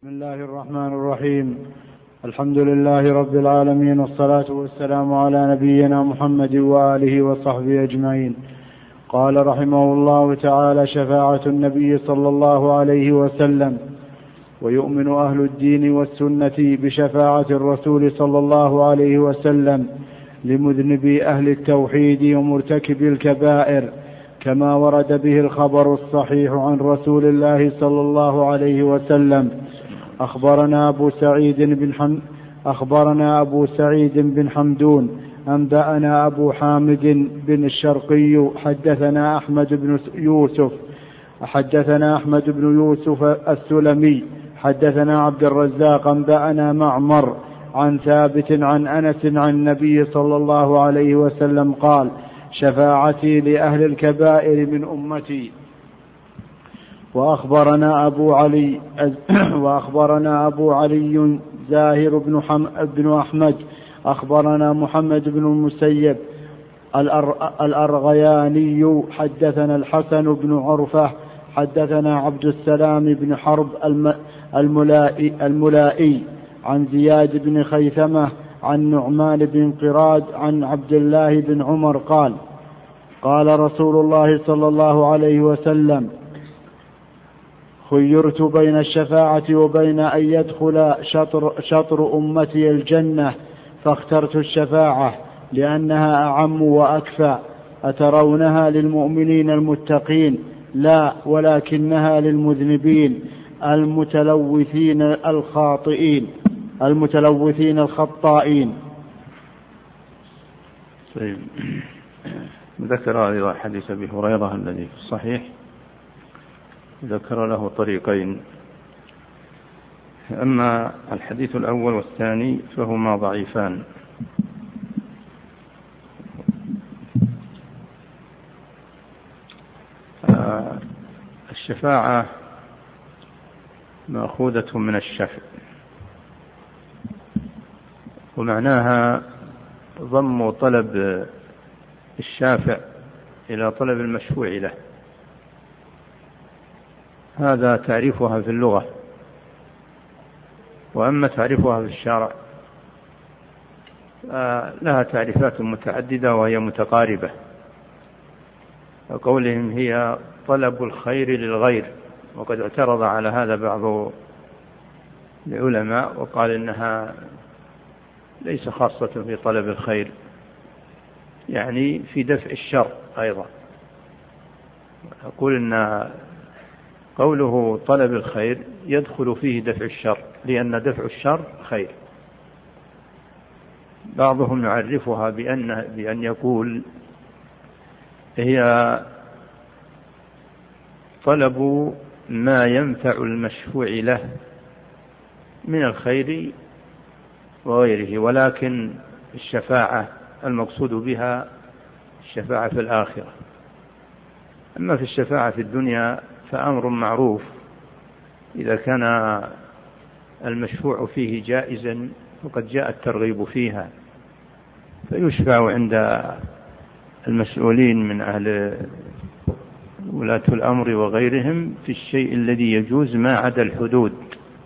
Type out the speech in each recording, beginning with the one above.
بسم الله الرحمن الرحيم. الحمد لله رب العالمين، والصلاة والسلام على نبينا محمد وآله وصحبه أجمعين. قال رحمه الله تعالى: شفاعة النبي صلى الله عليه وسلم. ويؤمن أهل الدين والسنة بشفاعة الرسول صلى الله عليه وسلم لمذنبي أهل التوحيد ومرتكب الكبائر، كما ورد به الخبر الصحيح عن رسول الله صلى الله عليه وسلم. أخبرنا أبو سعيد بن حمدون أنبأنا أبو حامد بن الشرقي حدثنا أحمد بن يوسف السلمي حدثنا عبد الرزاق أنبأنا معمر عن ثابت عن أنس عن النبي صلى الله عليه وسلم قال: شفاعتي لأهل الكبائر من أمتي. وأخبرنا أبو علي زاهر بن أحمد أخبرنا محمد بن المسيب الأرغياني حدثنا الحسن بن عرفة حدثنا عبد السلام بن حرب الملائي عن زياد بن خيثمة عن نعمان بن قراد عن عبد الله بن عمر قال: قال رسول الله صلى الله عليه وسلم: خيرت بين الشفاعة وبين أن يدخل شطر أمتي الجنة، فاخترت الشفاعة لأنها أعم وأكفى. أترونها للمؤمنين المتقين؟ لا، ولكنها للمذنبين المتلوثين الخطائين. طيب. ذكر أيضا حديث أبي هريرة الذي في الصحيح، ذكر له طريقين. أما الحديث الأول والثاني فهما ضعيفان. الشفاعة مأخوذة من الشفع، ومعناها ضم طلب الشافع إلى طلب المشفوع له. هذا تعريفها في اللغة. وأما تعريفها في الشرع لها تعريفات متعددة وهي متقاربة. وقولهم هي طلب الخير للغير، وقد اعترض على هذا بعض العلماء وقال إنها ليس خاصة في طلب الخير، يعني في دفع الشر أيضا. أقول إن قوله طلب الخير يدخل فيه دفع الشر، لأن دفع الشر خير. بعضهم يعرفها بأن يقول هي طلب ما ينفع المشفوع له من الخير وغيره، ولكن الشفاعة المقصود بها الشفاعة في الآخرة. أما في الشفاعة في الدنيا فأمر معروف، إذا كان المشفوع فيه جائزا وقد جاء الترغيب فيها، فيشفع عند المسؤولين من أهل ولاة الأمر وغيرهم في الشيء الذي يجوز ما عدا الحدود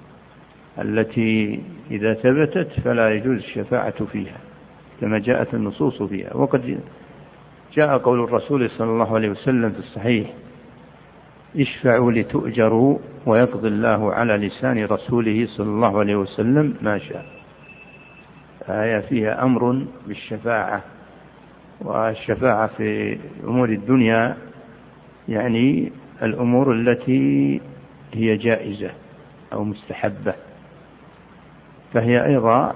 التي إذا ثبتت فلا يجوز الشفاعة فيها، كما جاءت النصوص فيها. وقد جاء قول الرسول صلى الله عليه وسلم في الصحيح: اشفعوا لتؤجروا، ويقضي الله على لسان رسوله صلى الله عليه وسلم ما شاء. آية فيها أمر بالشفاعة. والشفاعة في أمور الدنيا يعني الأمور التي هي جائزة أو مستحبة، فهي أيضا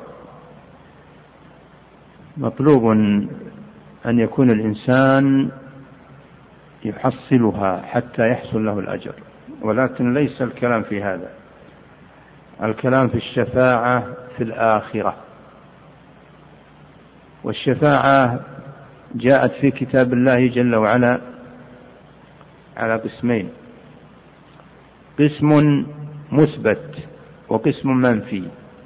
مطلوب أن يكون الإنسان يحصلها حتى يحصل له الأجر. ولكن ليس الكلام في هذا، الكلام في الشفاعة في الآخرة. والشفاعة جاءت في كتاب الله جل وعلا على قسمين: قسم مثبت وقسم منفي.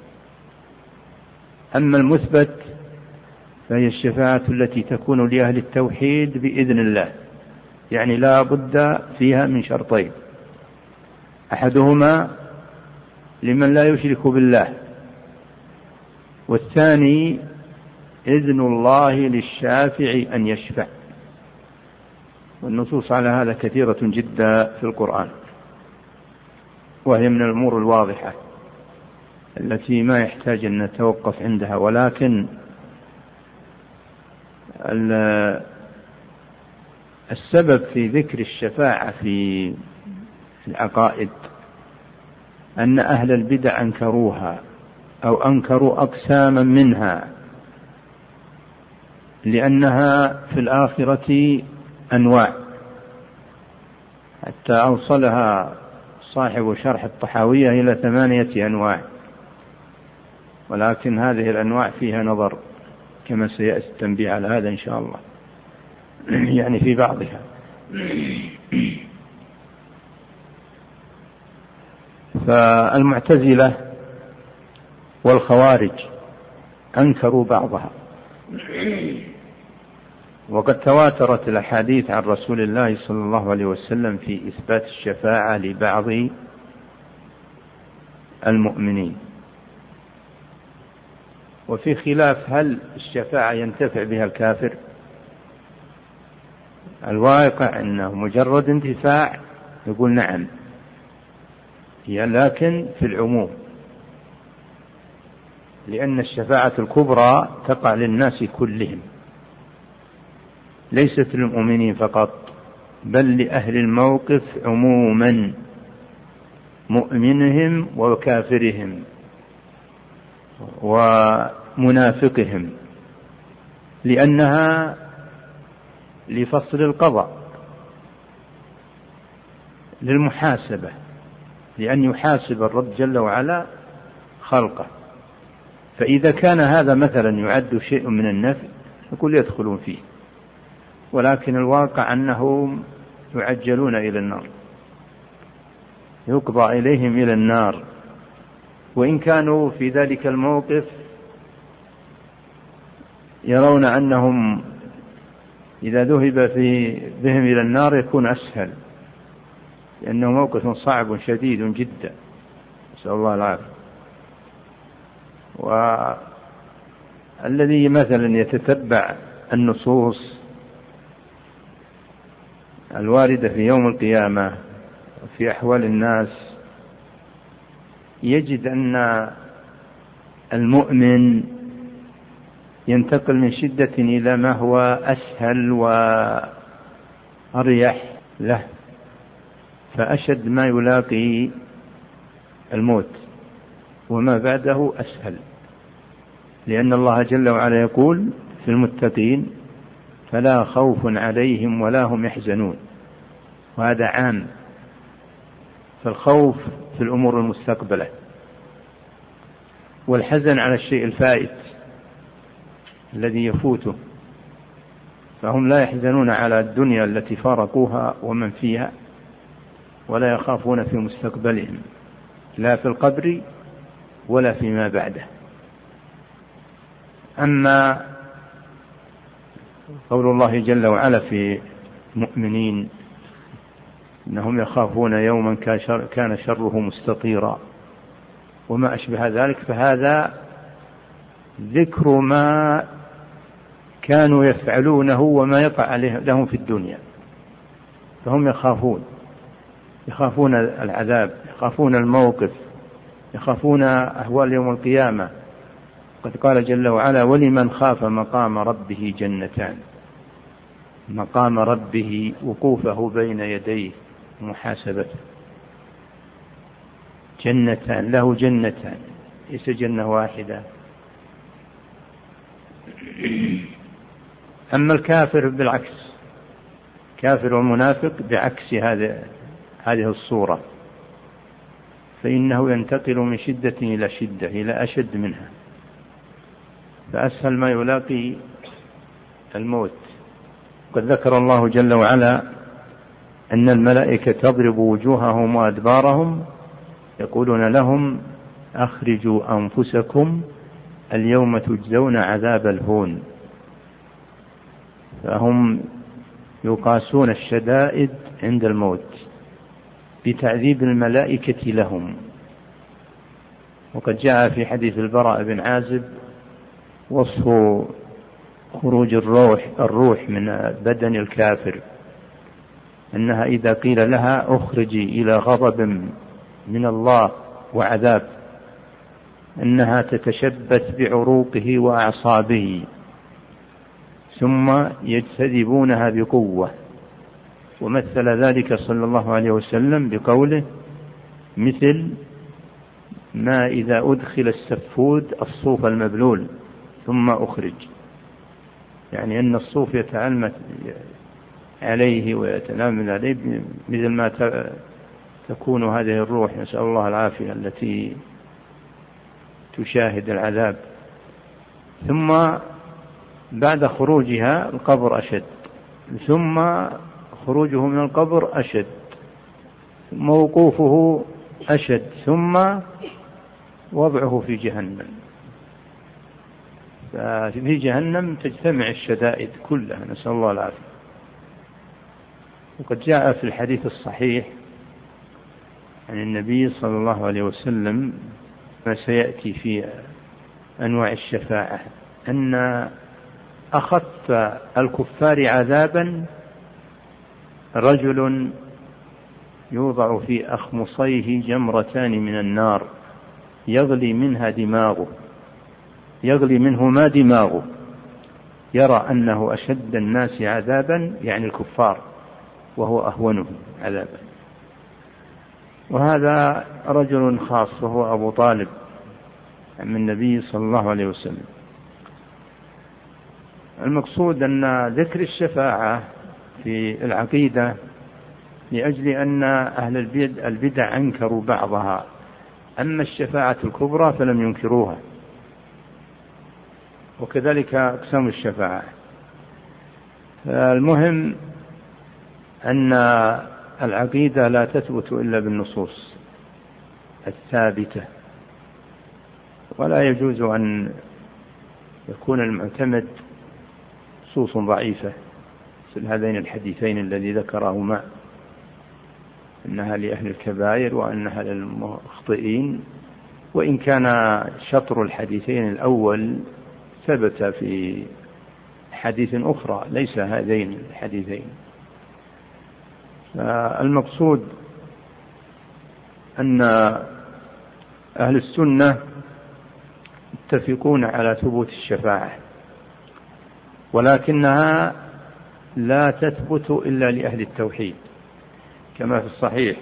أما المثبت فهي الشفاعة التي تكون لأهل التوحيد بإذن الله، يعني لا بد فيها من شرطين: أحدهما لمن لا يشرك بالله. والثاني إذن الله للشافع أن يشفع. والنصوص على هذا كثيرة جدا في القرآن، وهي من الأمور الواضحة التي ما يحتاج أن نتوقف عندها. ولكن السبب في ذكر الشفاعة في العقائد أن أهل البدع أنكروها أو أنكروا أقساما منها، لأنها في الآخرة أنواع، حتى أوصلها صاحب شرح الطحاوية إلى 8 أنواع، ولكن هذه الأنواع فيها نظر كما سيأتي التنبيه على هذا إن شاء الله، يعني في بعضها. فالمعتزلة والخوارج أنكروا بعضها، وقد تواترت الأحاديث عن رسول الله صلى الله عليه وسلم في إثبات الشفاعة لبعض المؤمنين. وفي خلاف هل الشفاعة ينتفع بها الكافر. الواقع أنه مجرد انتفاع يقول نعم، لكن في العموم، لأن الشفاعة الكبرى تقع للناس كلهم، ليست للمؤمنين فقط، بل لأهل الموقف عموما، مؤمنهم وكافرهم ومنافقهم، لأنها لفصل القضاء، للمحاسبة، لأن يحاسب الرب جل وعلا خلقه. فإذا كان هذا مثلا يعد شيء من النفع يقول يدخلون فيه، ولكن الواقع أنهم يعجلون إلى النار، يقضى إليهم إلى النار، وإن كانوا في ذلك الموقف يرون أنهم إذا ذهب بهم إلى النار يكون أسهل، لأنه موقف صعب شديد جدا، نسأل الله العافية. والذي مثلا يتتبع النصوص الواردة في يوم القيامة وفي أحوال الناس يجد أن المؤمن ينتقل من شدة إلى ما هو أسهل وأريح له، فأشد ما يلاقي الموت وما بعده أسهل، لأن الله جل وعلا يقول في المتقين فلا خوف عليهم ولا هم يحزنون، وهذا عام. فالخوف في الأمور المستقبلة، والحزن على الشيء الفائت الذي يفوته، فهم لا يحزنون على الدنيا التي فارقوها ومن فيها، ولا يخافون في مستقبلهم لا في القبر ولا فيما بعده. أما قول الله جل وعلا في المؤمنين إنهم يخافون يوما كان شره مستطيرا وما أشبه ذلك، فهذا ذكر ما كانوا يفعلونه وما يقع لهم في الدنيا، فهم يخافون العذاب، يخافون الموقف، يخافون أهوال يوم القيامة. قد قال جل وعلا ولمن خاف مقام ربه جنتان، مقام ربه وقوفه بين يديه محاسبته، جنتان، له جنتان ليس جنة واحدة. أما الكافر بالعكس، كافر والمنافق بعكس هذه الصورة، فإنه ينتقل من شدة إلى شدة إلى أشد منها، فأسهل ما يلاقي الموت. قد ذكر الله جل وعلا أن الملائكة تضرب وجوههم وأدبارهم يقولون لهم أخرجوا أنفسكم اليوم تجزون عذاب الهون، فهم يقاسون الشدائد عند الموت بتعذيب الملائكة لهم، وقد جاء في حديث البراء بن عازب وصف خروج الروح من بدن الكافر، أنها إذا قيل لها اخرجي إلى غضب من الله وعذاب أنها تتشبث بعروقه وأعصابه ثم يجتذبونها بقوة. ومثل ذلك صلى الله عليه وسلم بقوله مثل ما إذا أدخل السفود الصوف المبلول ثم أخرج، يعني أن الصوف يتعلم عليه ويتنامل عليه مثل ما تكون هذه الروح، نسأل الله العافية، التي تشاهد العذاب. ثم بعد خروجها القبر أشد، ثم خروجه من القبر أشد، ثم وقوفه أشد، ثم وضعه في جهنم. ففي جهنم تجتمع الشدائد كلها، نسأل الله العافية. وقد جاء في الحديث الصحيح عن النبي صلى الله عليه وسلم ما سيأتي في أنواع الشفاعة أن أخف الكفار عذابا رجل يوضع في أخمصيه جمرتان من النار يغلي منهما دماغه، يرى أنه أشد الناس عذابا يعني الكفار وهو أهونهم عذابا. وهذا رجل خاص وهو أبو طالب من النبي صلى الله عليه وسلم. المقصود أن ذكر الشفاعة في العقيدة لأجل أن أهل البدع أنكروا بعضها، أما الشفاعة الكبرى فلم ينكروها، وكذلك أقسام الشفاعة. المهم أن العقيدة لا تثبت إلا بالنصوص الثابتة، ولا يجوز أن يكون المعتمد نصوص ضعيفة مثل هذين الحديثين الذي ذكرهما أنها لأهل الكبائر وأنها للمخطئين، وإن كان شطر الحديثين الأول ثبت في حديث أخرى ليس هذين الحديثين. المقصود أن أهل السنة يتفقون على ثبوت الشفاعة، ولكنها لا تثبت إلا لأهل التوحيد، كما في صحيح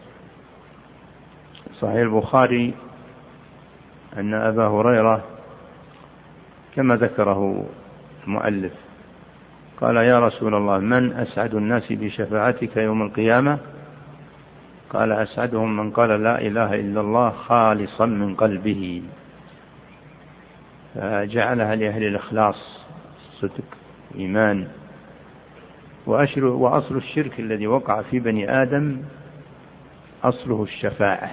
البخاري أن أبا هريرة كما ذكره المؤلف قال يا رسول الله من أسعد الناس بشفاعتك يوم القيامة؟ قال أسعدهم من قال لا إله إلا الله خالصا من قلبه، فجعلها لأهل الإخلاص الصدق إيمان. وأصل الشرك الذي وقع في بني آدم أصله الشفاعة،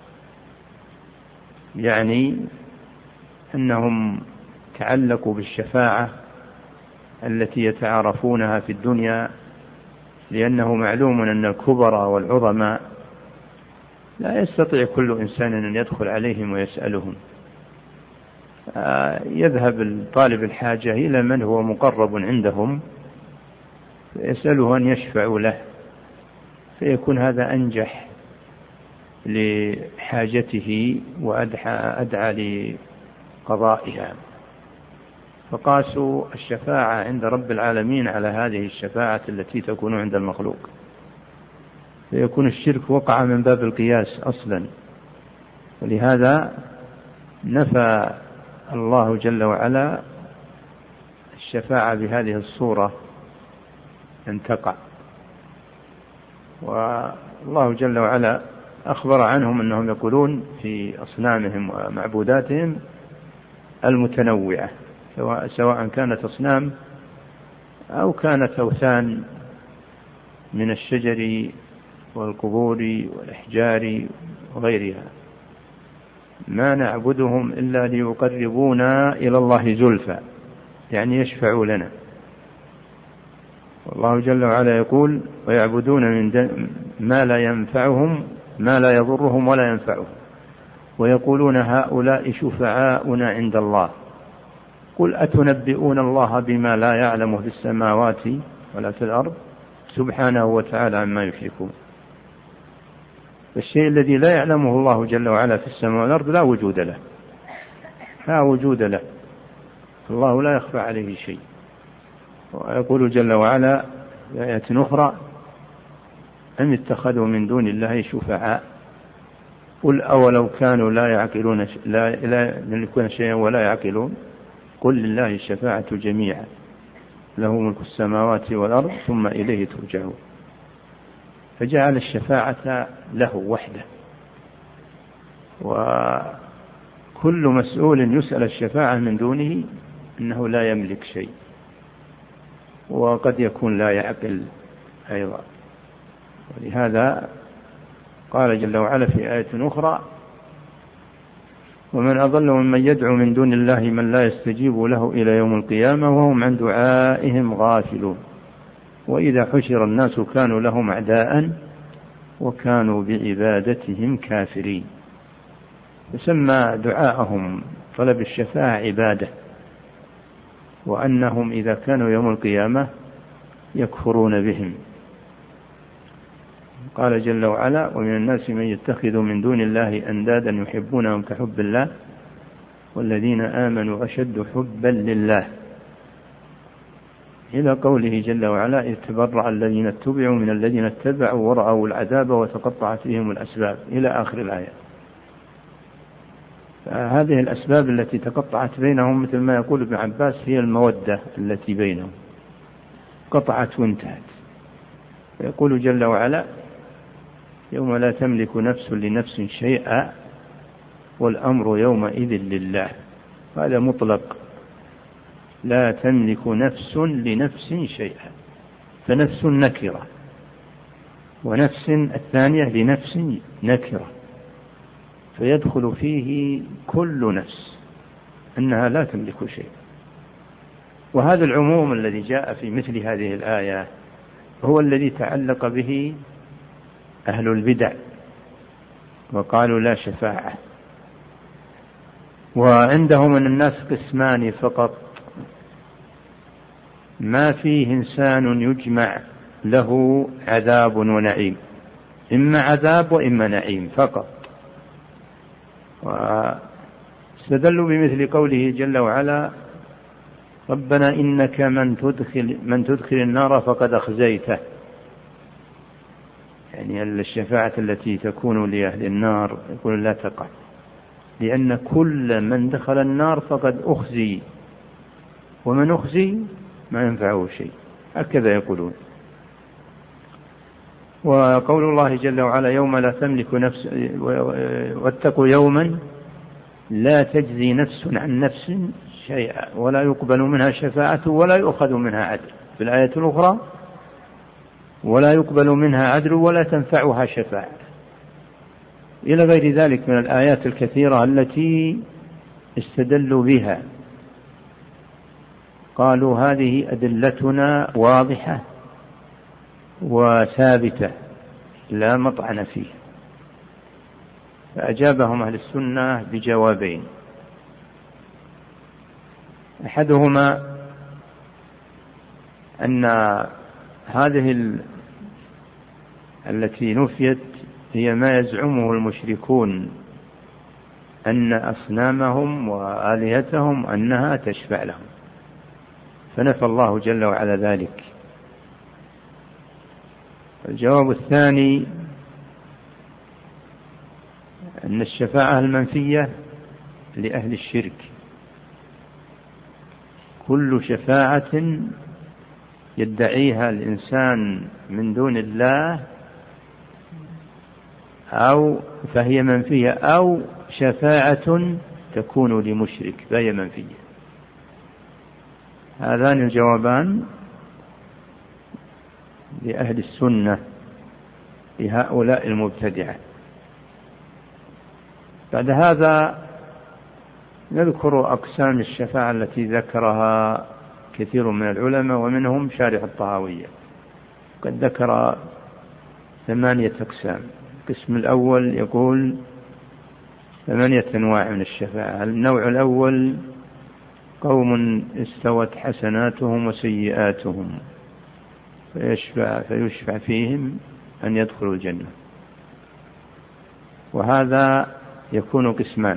يعني أنهم تعلقوا بالشفاعة التي يتعارفونها في الدنيا، لأنه معلوم أن الكبراء والعظماء لا يستطيع كل إنسان أن يدخل عليهم ويسألهم، يذهب طالب الحاجة إلى من هو مقرب عندهم فيسأله أن يشفعوا له، فيكون هذا أنجح لحاجته وأدعى لقضائها. فقاسوا الشفاعة عند رب العالمين على هذه الشفاعة التي تكون عند المخلوق، فيكون الشرك وقع من باب القياس أصلا. ولهذا نفى الله جل وعلا الشفاعة بهذه الصورة أن تقع. والله جل وعلا أخبر عنهم أنهم يقولون في أصنامهم ومعبوداتهم المتنوعة، سواء كانت أصنام أو كانت أوثان من الشجر والقبور والأحجار وغيرها، ما نعبدهم إلا ليقربونا إلى الله زلفى، يعني يشفعوا لنا. والله جل وعلا يقول ويعبدون من ما لا ينفعهم ما لا يضرهم ولا ينفعهم ويقولون هؤلاء شفعاؤنا عند الله قل أتنبئون الله بما لا يعلم في السماوات ولا في الأرض سبحانه وتعالى عما يشركون. الشيء الذي لا يعلمه الله جل وعلا في السماء والأرض لا وجود له، لا وجود له، الله لا يخفى عليه شيء. ويقول جل وعلا في آية أخرى أم اتخذوا من دون الله شفعاء قل أولو كانوا لا يعقلون لا يملكون شيئا ولا يعقلون قل لله الشفاعة جميعا له ملك السماوات والأرض ثم إليه ترجعون. فجعل الشفاعة له وحده، وكل مسؤول يسأل الشفاعة من دونه إنه لا يملك شيء، وقد يكون لا يعقل أيضا. ولهذا قال جل وعلا في آية أخرى ومن أضل ممن يدعو من دون الله من لا يستجيب له إلى يوم القيامة وهم عن دعائهم غافلون وإذا حشر الناس كانوا لهم أعداء وكانوا بعبادتهم كافرين. يسمى دعاءهم طلب الشفاعة عبادة، وأنهم إذا كانوا يوم القيامة يكفرون بهم. قال جل وعلا ومن الناس من يتخذ من دون الله أندادا يحبونهم كحب الله والذين آمنوا أشد حبا لله إلى قوله جل وعلا إذ تبرأ الذين اتبعوا من الذين اتبعوا ورأوا العذاب وتقطعت بهم الأسباب إلى آخر الآية. فهذه الأسباب التي تقطعت بينهم مثل ما يقول ابن عباس هي المودة التي بينهم قطعت وانتهت. يقول جل وعلا يوم لا تملك نفس لنفس شيئا والأمر يومئذ لله. هذا مطلق، لا تملك نفس لنفس شيئا، فنفس نكرة ونفس الثانية لنفس نكرة، فيدخل فيه كل نفس أنها لا تملك شيء. وهذا العموم الذي جاء في مثل هذه الآية هو الذي تعلق به أهل البدع وقالوا لا شفاعة. وعندهم من الناس قسمان فقط، ما فيه إنسان يجمع له عذاب ونعيم، إما عذاب وإما نعيم فقط. واستدلوا بمثل قوله جل وعلا ربنا إنك من تدخل النار فقد أخزيته، يعني الشفاعة التي تكون لأهل النار يقول لا تقع، لأن كل من دخل النار فقد أخزي، ومن أخزي ما ينفعه شيء، هكذا يقولون. وقول الله جل وعلا يوم لا تملك نفس واتقوا يوما لا تجزي نفس عن نفس شيئا ولا يقبل منها شفاعة ولا يؤخذ منها عدل. في الآية الأخرى ولا يقبل منها عدل ولا تنفعها شفاعة، إلى غير ذلك من الآيات الكثيرة التي استدلوا بها. قالوا هذه أدلتنا واضحة وثابتة لا مطعن فيه. فأجابهم أهل السنة بجوابين، أحدهما أن هذه التي نفيت هي ما يزعمه المشركون أن أصنامهم وآلهتهم أنها تشفع لهم، فنفى الله جل وعلا ذلك. الجواب الثاني أن الشفاعة المنفية لأهل الشرك، كل شفاعة يدعيها الإنسان من دون الله أو فهي منفية، أو شفاعة تكون لمشرك فهي منفية. هذان الجوابان لأهل السنة لهؤلاء المبتدعة. بعد هذا نذكر أقسام الشفاعة التي ذكرها كثير من العلماء ومنهم شارح الطهاوية، قد ذكر 8 أقسام. القسم الأول يقول 8 أنواع من الشفاعة. النوع الأول قوم استوت حسناتهم وسيئاتهم فيشفع فيهم أن يدخلوا الجنة، وهذا يكون قسمان،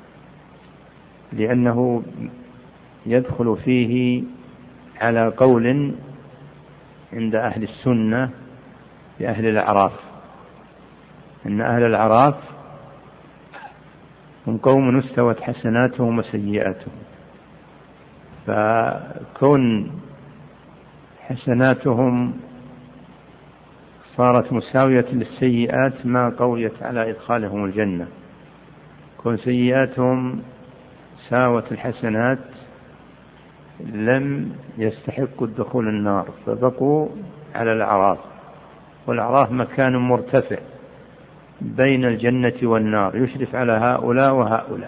لأنه يدخل فيه على قول عند أهل السنة لأهل الأعراف، أن أهل الأعراف هم قوم استوت حسناتهم وسيئاتهم، فكون حسناتهم صارت مساوية للسيئات ما قويت على إدخالهم الجنة، كون سيئاتهم ساوت الحسنات لم يستحقوا الدخول النار، فبقوا على الأعراف، والأعراف مكان مرتفع بين الجنة والنار يشرف على هؤلاء وهؤلاء.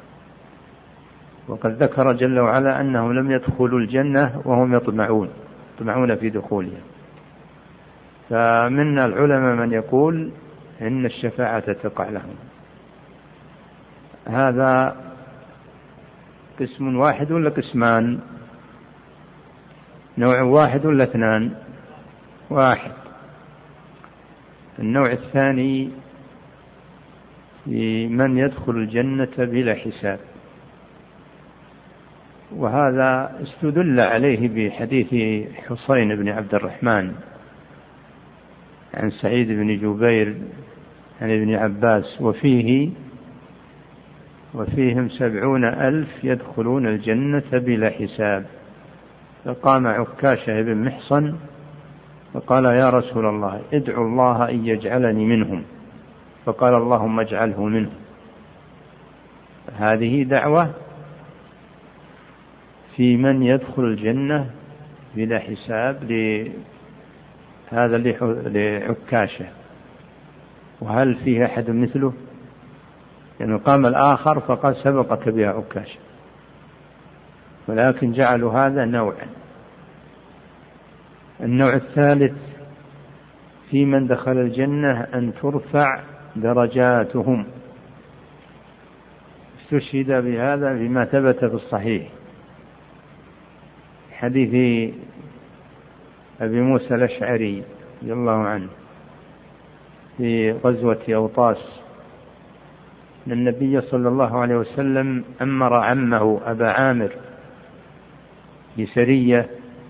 وقد ذكر جل وعلا أنهم لم يدخلوا الجنة وهم يطمعون في دخولها. فمن العلماء من يقول إن الشفاعة تقع لهم. هذا قسم واحد ولا قسمان؟ نوع واحد ولا اثنان؟ واحد. النوع الثاني لمن يدخل الجنة بلا حساب، وهذا استدل عليه بحديث حسين بن عبد الرحمن عن سعيد بن جبير عن ابن عباس وفيهم 70,000 يدخلون الجنة بلا حساب. فقام عكاشة بن محصن فقال يا رسول الله ادعو الله أن يجعلني منهم، فقال اللهم اجعله منهم. هذه دعوة في من يدخل الجنة بلا حساب هذا لعكاشة. وهل فيه أحد مثله؟ يعني قام الآخر فقال سبقك بها عكاشة، ولكن جعلوا هذا نوعا. النوع الثالث في من دخل الجنة أن ترفع درجاتهم، استشهد بهذا بما ثبت في الصحيح حديث أبي موسى الأشعري رضي الله عنه في غزوة أوطاس أن النبي صلى الله عليه وسلم أمر عمه أبا عامر بسرية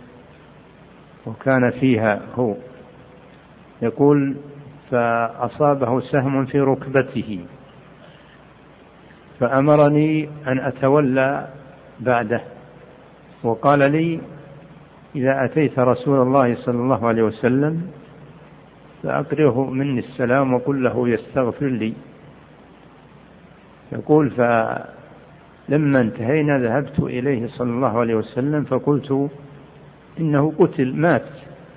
وكان فيها هو، يقول فأصابه سهم في ركبته فأمرني أن أتولى بعده، وقال لي إذا أتيت رسول الله صلى الله عليه وسلم فأقرئه مني السلام وقل له يستغفر لي. يقول فلما انتهينا ذهبت إليه صلى الله عليه وسلم فقلت إنه قتل مات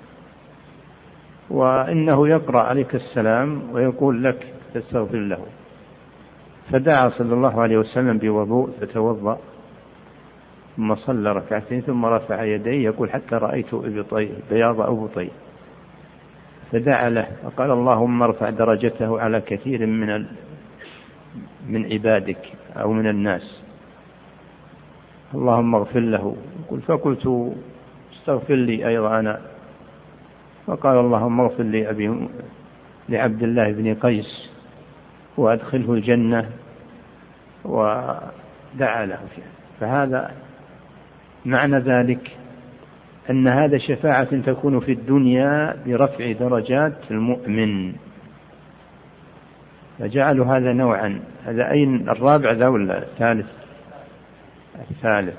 وإنه يقرأ عليك السلام ويقول لك تستغفر له. فدعا صلى الله عليه وسلم بوضوء فتوضأ ثم صلى ركعتين ثم رفع يديه يقول حتى رأيت بياض أبطيه، فدعا له فقال اللهم ارفع درجته على كثير من عبادك أو من الناس، اللهم اغفر له. فقلت استغفر لي أيضا أنا، فقال اللهم اغفر لي لعبد الله بن قيس وأدخله الجنة، ودعا له فيها. فهذا معنى ذلك أن هذا شفاعة تكون في الدنيا برفع درجات المؤمن، فجعلوا هذا نوعا. هذا أين الرابع ذا ولا الثالث؟ الثالث.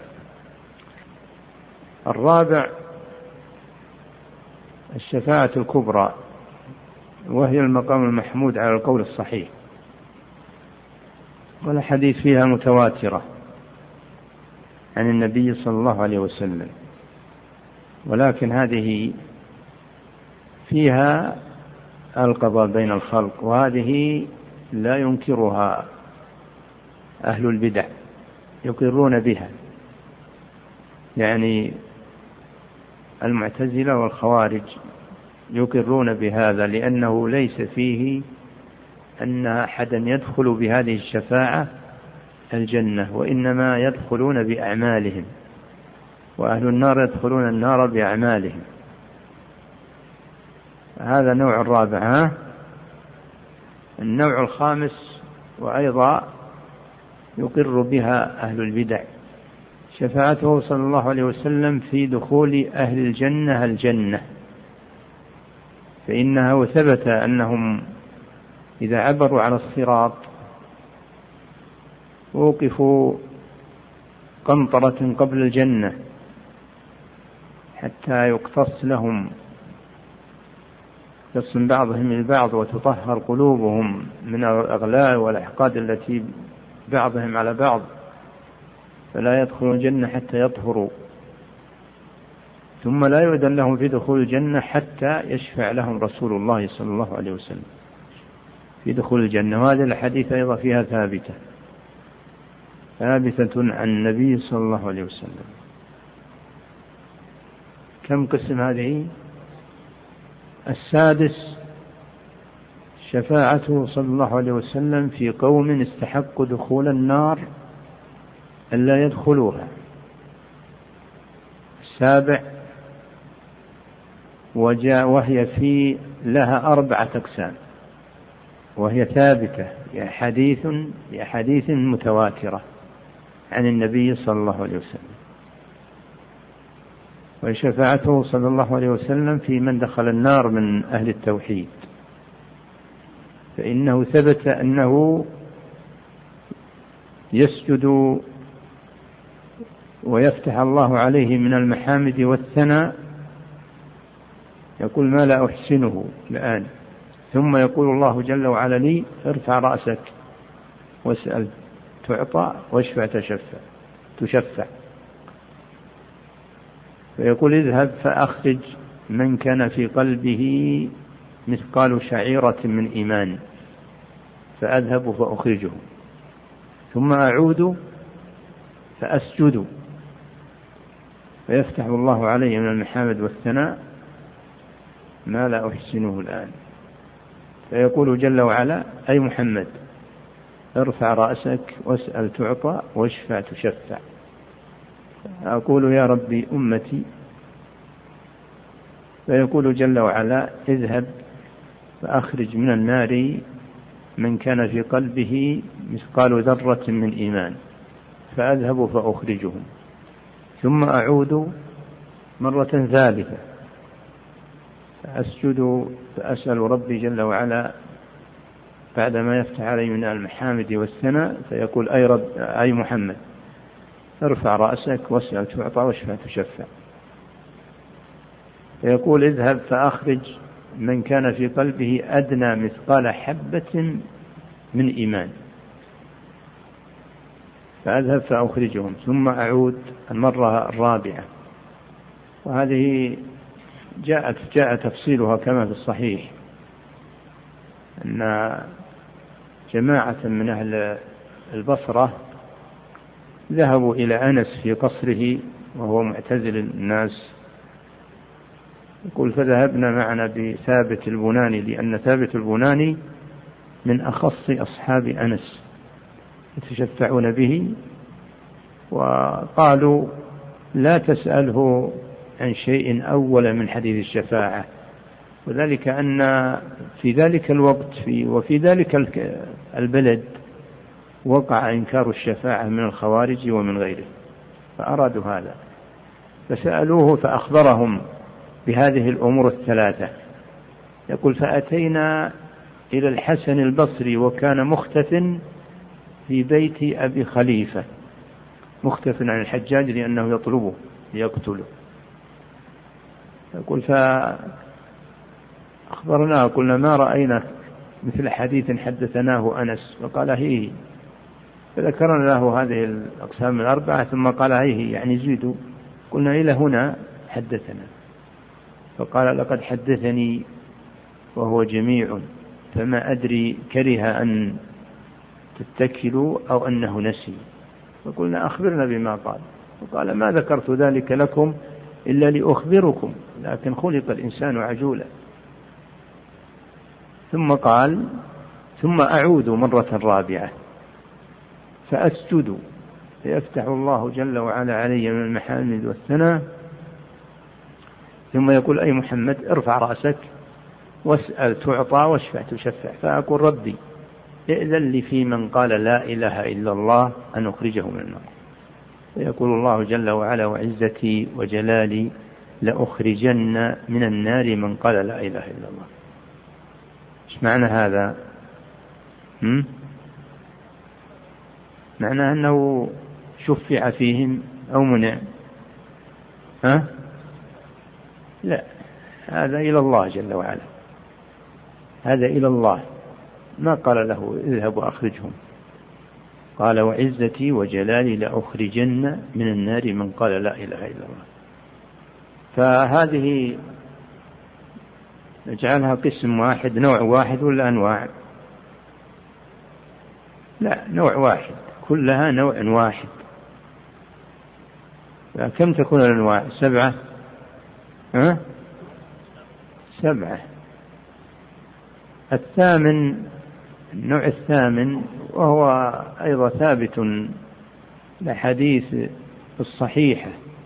الرابع الشفاعة الكبرى، وهي المقام المحمود على القول الصحيح، والحديث فيها متواترة عن النبي صلى الله عليه وسلم، ولكن هذه فيها القضاء بين الخلق، وهذه لا ينكرها أهل البدع، يقرون بها، يعني المعتزلة والخوارج يقرون بهذا، لأنه ليس فيه أن أحدا يدخل بهذه الشفاعة الجنة، وإنما يدخلون بأعمالهم، وأهل النار يدخلون النار بأعمالهم. هذا نوع الرابع. النوع الخامس، وأيضا يقر بها أهل البدع، شفاعته صلى الله عليه وسلم في دخول أهل الجنة الجنة، فإنه ثبت أنهم إذا عبروا على الصراط ووقفوا قنطرة قبل الجنة حتى يقتص لهم، يقسم بعضهم البعض وتطهر قلوبهم من الأغلال والأحقاد التي بعضهم على بعض، فلا يدخلون الجنة حتى يطهروا، ثم لا يؤذن لهم في دخول الجنة حتى يشفع لهم رسول الله صلى الله عليه وسلم في دخول الجنة. وهذه الحديث أيضا فيها ثابتة عن النبي صلى الله عليه وسلم. كم قسم هذه؟ السادس، شفاعته صلى الله عليه وسلم في قوم استحقوا دخول النار ألا يدخلوها. السابع، وهي في لها 4 أقسام، وهي ثابتة بأحاديث متواترة عن النبي صلى الله عليه وسلم. وشفاعته صلى الله عليه وسلم في من دخل النار من أهل التوحيد، فإنه ثبت أنه يسجد ويفتح الله عليه من المحامد والثناء، يقول ما لا أحسنه الآن، ثم يقول الله جل وعلا لي ارفع رأسك واسأل تعطى واشفع تشفع، فيقول اذهب فأخرج من كان في قلبه مثقال شعيرة من إيمان، فأذهب فأخرجه، ثم أعود فأسجد، فيفتح الله علي من المحامد والثناء ما لا أحسنه الآن، فيقول جل وعلا أي محمد ارفع رأسك واسأل تعطى واشفع تشفع، أقول يا ربي أمتي، فيقول جل وعلا اذهب فأخرج من النار من كان في قلبه مثقال ذرة من إيمان، فأذهب فأخرجهم، ثم أعود مرة ثالثة فأسجد فأسأل ربي جل وعلا بعدما يفتح علي من المحامد والثناء، فيقول أي محمد ارفع رأسك واسأل تعطى واشفع تشفع، فيقول اذهب فأخرج من كان في قلبه أدنى مثقال حبة من إيمان، فأذهب فأخرجهم، ثم أعود المرة الرابعة. وهذه جاء تفصيلها كما في الصحيح أن جماعة من أهل البصرة ذهبوا إلى أنس في قصره وهو معتزل الناس، يقول فذهبنا معنا بثابت البناني، لأن ثابت البناني من أخص أصحاب أنس يتشفعون به، وقالوا لا تسأله عن شيء أول من حديث الشفاعة، وذلك أن في ذلك الوقت وفي ذلك البلد وقع إنكار الشفاعة من الخوارج ومن غيره، فأرادوا هذا فسألوه فأخبرهم بهذه الأمور الثلاثة. يقول فأتينا إلى الحسن البصري وكان مختف في بيت أبي خليفة، مختف عن الحجاج لأنه يطلبه ليقتله. يقول فأخبرناه قلنا ما رأينا مثل حديث حدثناه أنس، فقال هي، فذكرنا له هذه الأقسام 4 ثم قال هي يعني زيدوا، قلنا إلى هنا حدثنا، فقال لقد حدثني وهو جميع فما أدري كره أن تتكلوا أو أنه نسي، فقلنا أخبرنا بما قال، فقال ما ذكرت ذلك لكم إلا لأخبركم، لكن خلق الإنسان عجولا. ثم قال ثم أعود مرة رابعة فأسجد، فيفتح الله جل وعلا علي من المحامد والثناء، ثم يقول: أي محمد ارفع رأسك واسأل تعطى واشفع تشفع. فأقول: ربي ائذن لي في من قال لا إله إلا الله أن أخرجه من النار. فيقول الله جل وعلا: وعزتي وجلالي لأخرجن من النار من قال لا إله إلا الله. إيش معنى هذا؟ معنى أنه شفع فيهم أو منع؟ لا، هذا إلى الله جل وعلا، هذا إلى الله، ما قال له اذهب وأخرجهم، قال: وعزتي وجلالي لأخرجن من النار من قال لا إله إلا الله. فهذه نجعلها قسم واحد، نوع واحد ولا أنواع؟ لا، نوع واحد، كلها نوع واحد. كم تكون الأنواع؟ 7. 7. النوع الثامن، وهو أيضا ثابت الحديث الصحيحة،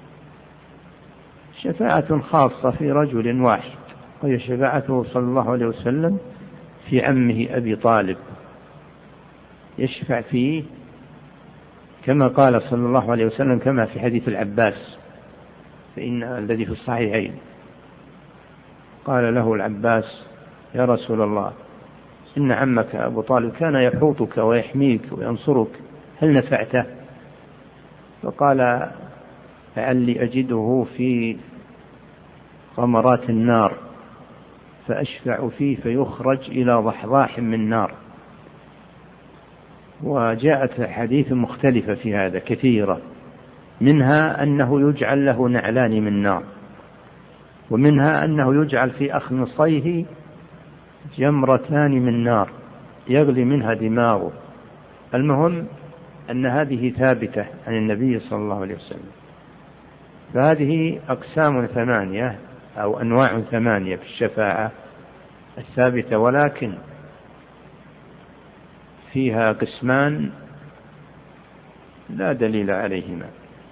شفاعة خاصة في رجل واحد، وهي شفاعته صلى الله عليه وسلم في عمه أبي طالب، يشفع فيه كما قال صلى الله عليه وسلم، كما في حديث العباس فإن الذي في الصحيحين، قال له العباس: يا رسول الله، إن عمك أبو طالب كان يحوطك ويحميك وينصرك، هل نفعته؟ فقال: لعلي أجده في غمرات النار فأشفع فيه فيخرج إلى ضحضاح من نار. وجاءت حديث مختلفة في هذا كثيرة، منها أنه يجعل له نعلان من نار، ومنها أنه يجعل في أخمصيه جمرتان من نار يغلي منها دماغه. المهم أن هذه ثابتة عن النبي صلى الله عليه وسلم. فهذه أقسام 8 أو أنواع 8 في الشفاعة الثابتة، ولكن فيها قسمان لا دليل عليهما.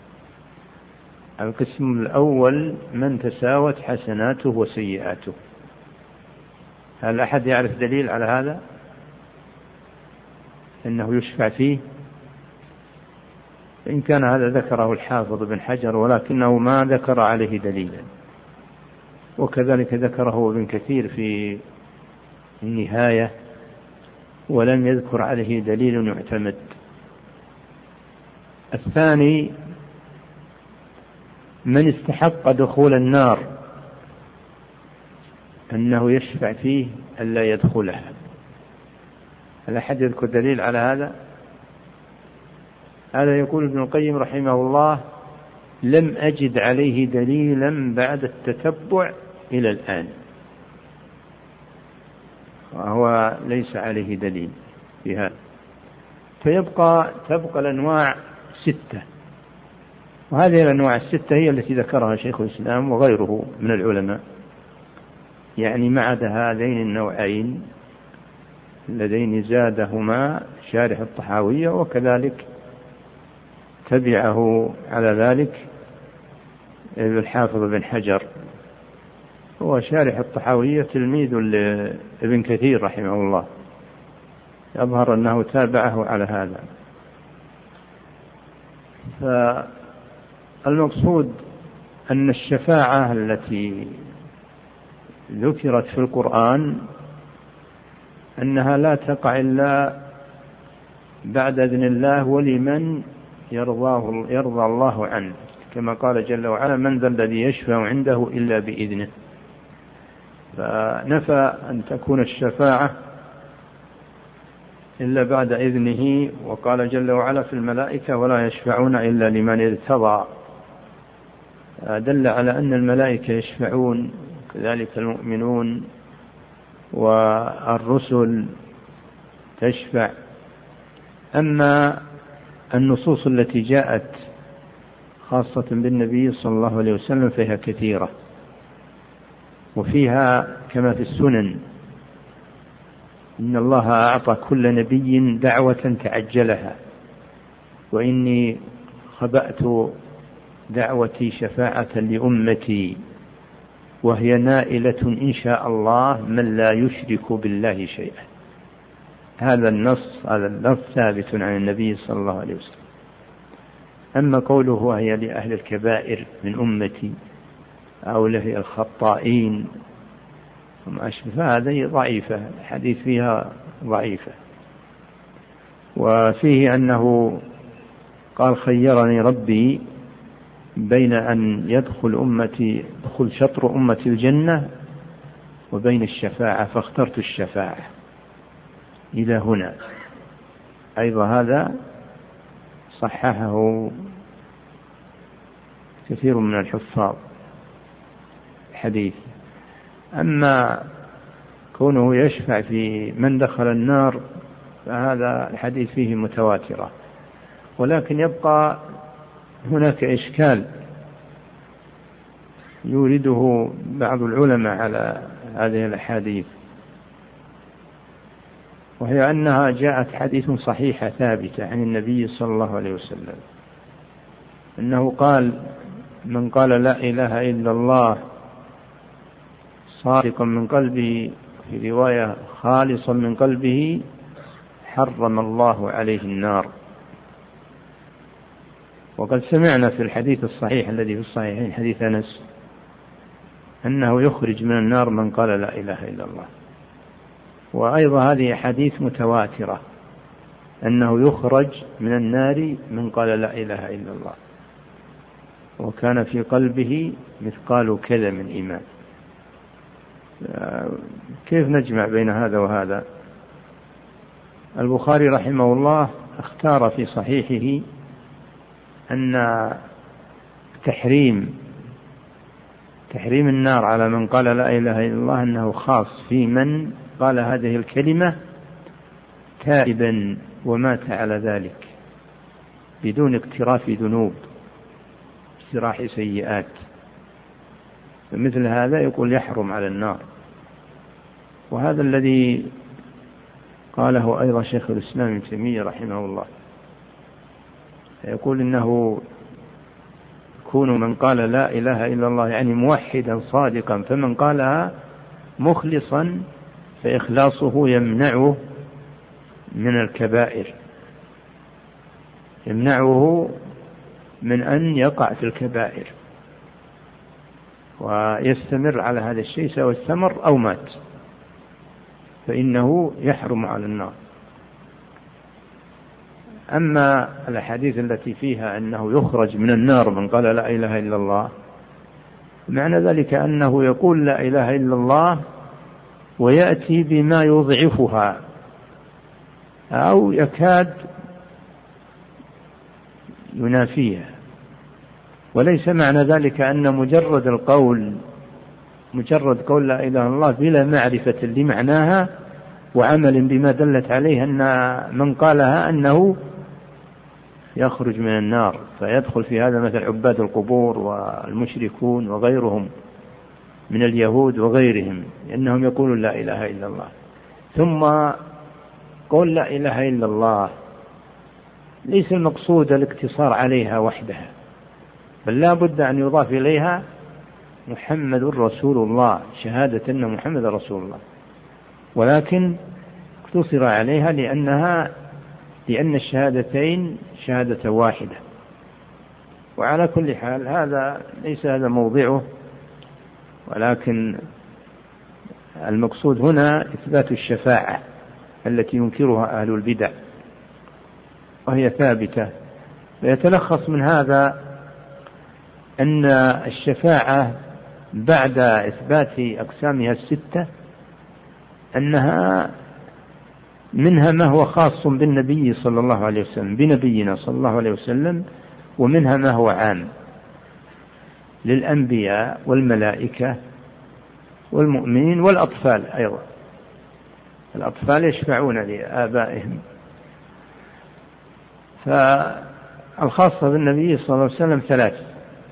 القسم الأول: من تساوت حسناته وسيئاته. هل أحد يعرف دليل على هذا أنه يشفع فيه؟ إن كان هذا ذكره الحافظ بن حجر، ولكنه ما ذكر عليه دليلا، وكذلك ذكره ابن كثير في النهاية، ولم يذكر عليه دليل يعتمد. الثاني: من استحق دخول النار أنه يشفع فيه ألا يدخلها. هل أحد يذكر دليل على هذا؟ هذا يقول ابن القيم رحمه الله: لم أجد عليه دليلا بعد التتبع إلى الآن، وهو ليس عليه دليل في هذا. تبقى الأنواع 6، وهذه الأنواع 6 هي التي ذكرها شيخ الإسلام وغيره من العلماء، يعني ما عدا هذين النوعين اللذين زادهما شارح الطحاوية، وكذلك تبعه على ذلك الحافظ بن حجر، هو شارح الطحاوية تلميذ لابن كثير رحمه الله، يظهر أنه تابعه على هذا. فالمقصود أن الشفاعة التي ذكرت في القرآن أنها لا تقع إلا بعد إذن الله ولمن يرضى الله عنه، كما قال جل وعلا: من ذا الذي يشفع عنده إلا بإذنه. فنفى أن تكون الشفاعة إلا بعد إذنه، وقال جل وعلا في الملائكة: ولا يشفعون إلا لمن ارتضى. دل على أن الملائكة يشفعون، كذلك المؤمنون والرسل تشفع. أما النصوص التي جاءت خاصة بالنبي صلى الله عليه وسلم فيها كثيرة، وفيها كما في السنن إن الله أعطى كل نبي دعوة تعجلها، وإني خبأت دعوتي شفاعة لأمتي، وهي نائلة إن شاء الله من لا يشرك بالله شيئا. هذا النص ثابت عن النبي صلى الله عليه وسلم. أما قوله هي لأهل الكبائر من أمتي أو له الخطائين وما أشبه، هذه ضعيفة، الحديث فيها ضعيفة. وفيه أنه قال خيرني ربي بين أن يدخل شطر أمتي الجنة وبين الشفاعة فاخترت الشفاعة. إلى هنا أيضا هذا صححه كثير من الحفاظ الحديث. أما كونه يشفع في من دخل النار فهذا الحديث فيه متواترة، ولكن يبقى هناك إشكال يورده بعض العلماء على هذه الأحاديث، وهي أنها جاءت حديث صحيحة ثابتة عن النبي صلى الله عليه وسلم أنه قال من قال لا إله إلا الله صادقا من قلبه، في رواية خالصا من قلبه، حرم الله عليه النار. وقد سمعنا في الحديث الصحيح الذي في الصحيحين حديث أنس أنه يخرج من النار من قال لا إله إلا الله. وأيضا هذه حديث متواترة أنه يخرج من النار من قال لا إله إلا الله وكان في قلبه مثقال كذا من إيمان. كيف نجمع بين هذا وهذا؟ البخاري رحمه الله اختار في صحيحه أن تحريم النار على من قال لا إله إلا الله أنه خاص في من قال هذه الكلمة تائبا ومات على ذلك بدون اقتراف ذنوب استراح سيئات، فمثل هذا يقول يحرم على النار. وهذا الذي قاله أيضا شيخ الإسلام ابن تيمية رحمه الله، يقول إنه يكون من قال لا إله إلا الله يعني موحدا صادقا، فمن قالها مخلصا فإخلاصه يمنعه من الكبائر، يمنعه من أن يقع في الكبائر ويستمر على هذا الشيء سواء استمر أو مات، فإنه يحرم على النار. أما الأحاديث التي فيها أنه يخرج من النار من قال لا إله إلا الله، معنى ذلك أنه يقول لا إله إلا الله ويأتي بما يضعفها أو يكاد ينافيها، وليس معنى ذلك أن مجرد قول لا إله إلا الله بلا معرفة لمعناها وعمل بما دلت عليه أن من قالها أنه يخرج من النار، فيدخل في هذا مثل عباد القبور والمشركون وغيرهم من اليهود وغيرهم، لأنهم يقولون لا إله إلا الله. ثم قول لا إله إلا الله ليس المقصود الاقتصار عليها وحدها، بل لا بد أن يضاف إليها محمد رسول الله، شهادة أن محمد رسول الله، ولكن اقتصر عليها لأن الشهادتين شهادة واحدة. وعلى كل حال هذا ليس هذا موضعه، ولكن المقصود هنا إثبات الشفاعة التي ينكرها أهل البدع وهي ثابتة. ويتلخص من هذا أن الشفاعة بعد إثبات أقسامها الستة أنها منها ما هو خاص بالنبي صلى الله عليه وسلم، بنبينا صلى الله عليه وسلم، ومنها ما هو عام للأنبياء والملائكة والمؤمنين والأطفال أيضا. الأطفال يشفعون لآبائهم. فالخاصة بالنبي صلى الله عليه وسلم ثلاث: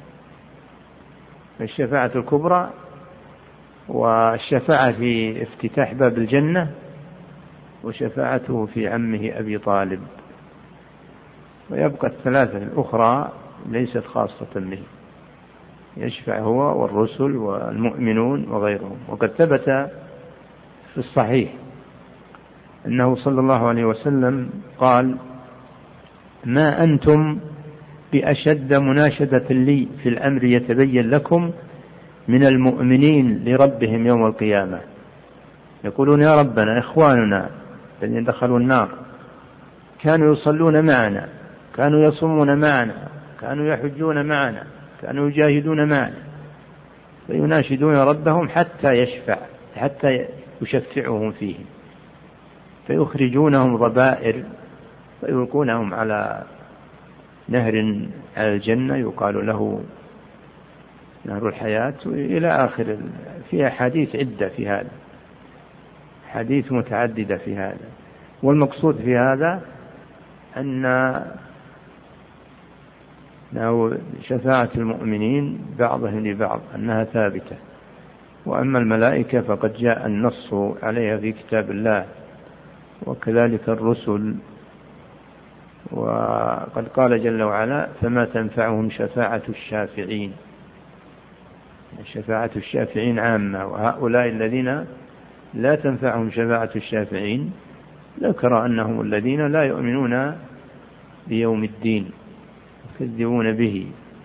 الشفاعة الكبرى، والشفاعة في افتتاح باب الجنة، وشفاعته في عمه أبي طالب، ويبقى الثلاثة الأخرى ليست خاصة به، يشفع هو والرسل والمؤمنون وغيرهم. وقد ثبت في الصحيح أنه صلى الله عليه وسلم قال: ما أنتم بأشد مناشدة لي في الأمر يتبين لكم من المؤمنين لربهم يوم القيامة. يقولون: يا ربنا، إخواننا الذين دخلوا النار كانوا يصلون معنا، كانوا يصومون معنا، كانوا يحجون معنا، كانوا يجاهدون معنا، فيناشدون ربهم حتى يشفعهم فيهم، فيخرجونهم ضبائر فيلقونهم على نهر على الجنة يقال له نهر الحياة إلى آخر. فيها حديث عدة في هذا، حديث متعددة في هذا. والمقصود في هذا أن شفاعة المؤمنين بعضهم لبعض أنها ثابتة. وأما الملائكة فقد جاء النص عليها في كتاب الله، وكذلك الرسل. وقد قال جل وعلا: فما تنفعهم شفاعة الشافعين. شفاعة الشافعين عامة، وهؤلاء الذين لا تنفعهم شفاعة الشافعين ذكر أنهم الذين لا يؤمنون بيوم الدين، يكذبون به،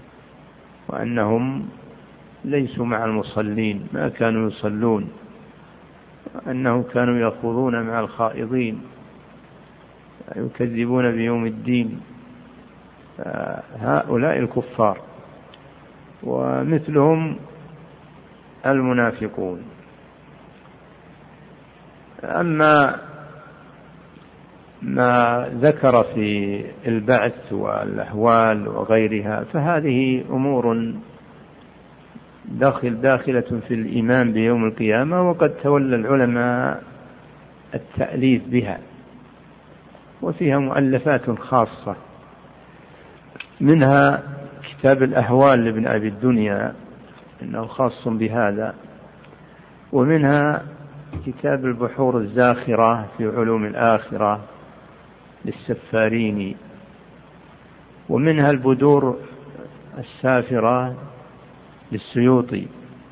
وأنهم ليسوا مع المصلين، ما كانوا يصلون، وأنهم كانوا يخوضون مع الخائضين، يكذبون بيوم الدين. هؤلاء الكفار. ومثلهم المنافقون. أما ما ذكر في البعث والأحوال وغيرها فهذه أمور داخلة في الإيمان بيوم القيامة، وقد تولى العلماء التأليف بها، وفيها مؤلفات خاصة، منها كتاب الأهوال لابن أبي الدنيا إنه خاص بهذا، ومنها كتاب البحور الزاخرة في علوم الآخرة للسفاريني، ومنها البدور السافرة للسيوطي،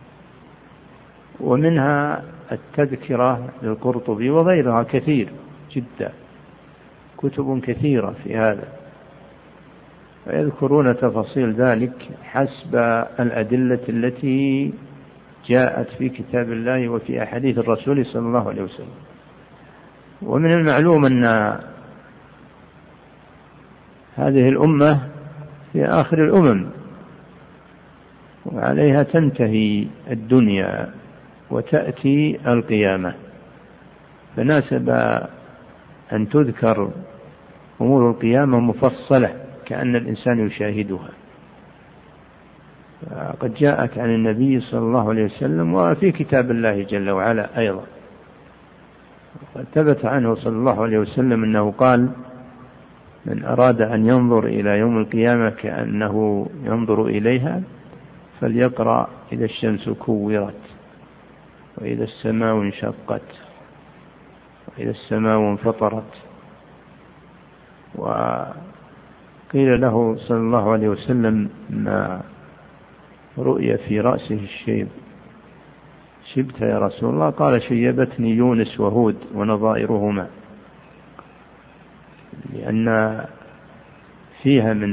ومنها التذكرة للقرطبي، وغيرها كثير جدا، كتب كثيرة في هذا، ويذكرون تفاصيل ذلك حسب الأدلة التي جاءت في كتاب الله وفي أحاديث الرسول صلى الله عليه وسلم. ومن المعلوم أن هذه الأمة في آخر الأمم، وعليها تنتهي الدنيا وتأتي القيامة، فناسب أن تذكر أمور القيامة مفصلة كأن الإنسان يشاهدها. قد جاءت عن النبي صلى الله عليه وسلم وفي كتاب الله جل وعلا أيضا. قد ثبت عنه صلى الله عليه وسلم أنه قال: من أراد أن ينظر إلى يوم القيامة كأنه ينظر إليها فليقرأ إذا الشمس كورت، وإذا السماء انشقت، وإذا السماء انفطرت. وقيل له صلى الله عليه وسلم ما رؤي في رأسه الشيب: شبت يا رسول الله؟ قال: شيبتني يونس وهود ونظائرهما، لأن فيها من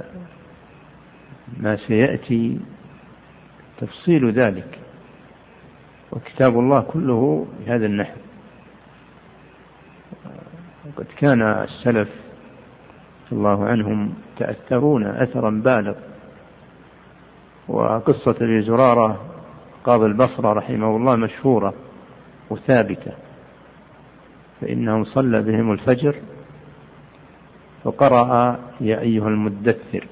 ما سيأتي تفصيل ذلك، وكتاب الله كله بهذا النحو. وقد كان السلف رضي الله عنهم تأثرون أثرا بالغ. وقصة أبي زرارة قاضي البصرة رحمه الله مشهورة وثابتة، فإنه صلى بهم الفجر فقرأ: يا أيها المدثر،